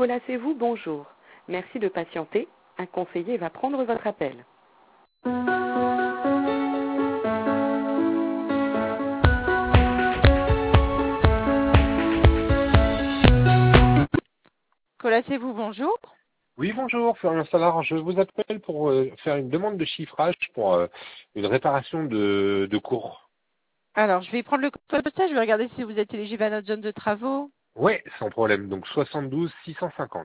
Colacez-vous, bonjour. Merci de patienter. Un conseiller va prendre votre appel. Colacez-vous, bonjour. Oui, bonjour, Florian Salard. Je vous appelle pour faire une demande de chiffrage pour une réparation de cours. Alors, je vais prendre le code postal, je vais regarder si vous êtes éligible à notre zone de travaux. Ouais, sans problème. Donc 72 650.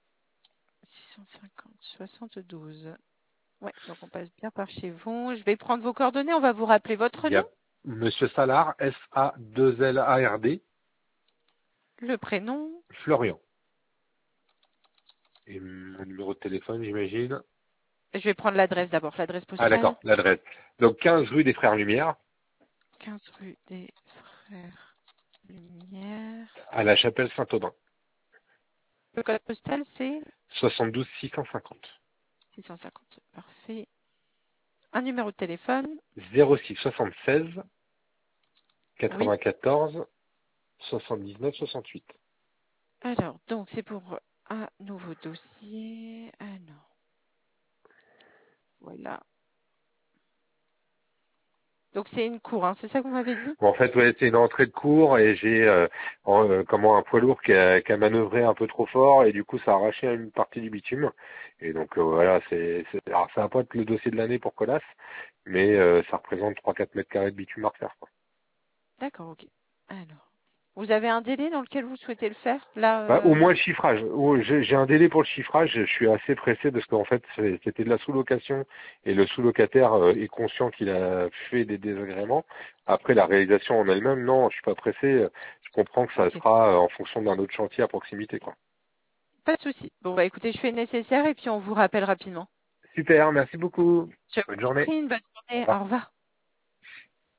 650, 72. Ouais, donc on passe bien par chez vous. Je vais prendre vos coordonnées, on va vous rappeler votre Il y nom, a Monsieur Salard, S-A-2-L-A-R-D, le prénom. Florian. Et mon numéro de téléphone, j'imagine. Je vais prendre l'adresse d'abord, l'adresse Ah postale. d'accord, l'adresse. Donc 15 rue des Frères Lumière, 15 rue des Frères Lumière. à la chapelle Saint-Aubin. Le code postal, c'est 72 650. 650. Parfait. Un numéro de téléphone. 06 76 Oui. 94 79 68. Alors, donc c'est pour un nouveau dossier. Alors, voilà. Donc c'est une cour, hein, c'est ça que vous m'avez dit? Bon, en fait, ouais, c'est une entrée de cours et j'ai comment un poids lourd qui a manœuvré un peu trop fort et du coup ça a arraché une partie du bitume. Et donc voilà, alors ça va pas être le dossier de l'année pour Colas, mais ça représente 3-4 mètres carrés de bitume à refaire, quoi. D'accord, ok. Alors, vous avez un délai dans lequel vous souhaitez le faire? Là, Bah, au moins le chiffrage. J'ai un délai pour le chiffrage. Je suis assez pressé parce qu'en fait c'était de la sous-location et le sous-locataire est conscient qu'il a fait des désagréments. Après la réalisation en elle-même, non, je suis pas pressé. Je comprends que ça ok. sera en fonction d'un autre chantier à proximité, quoi. Pas de souci. Bon, bah écoutez, je fais le nécessaire et puis on vous rappelle rapidement. Super, merci beaucoup. Je Bonne vous en journée. prie, une bonne Au journée. revoir. Au revoir.